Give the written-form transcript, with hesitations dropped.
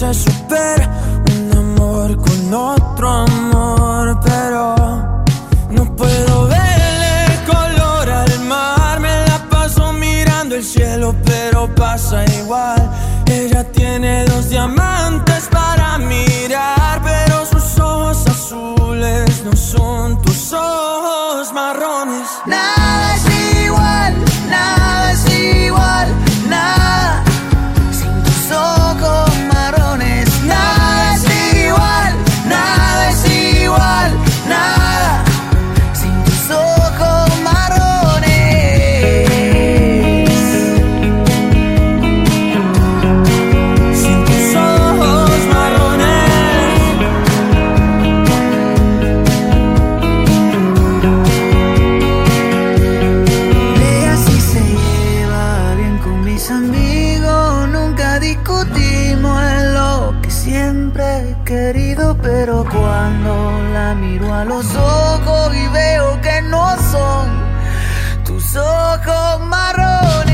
se supera un amor con otro amor, pero no puedo verle color al mar. Me la paso mirando el cielo, pero pasa igual. Ella tiene 2 diamantes para mirar, pero sus ojos azules no son tus ojos marrones. Nada es igual, nada es igual, nada sin tus ojos marrones. Nada es igual, nada es igual, nada sin tus ojos marrones. Sin tus ojos marrones. Ella sí se lleva bien con mis amigos, nunca discutimos, es lo que siempre he querido, pero cuando la miro a los ojos y veo que no son tus ojos marrones.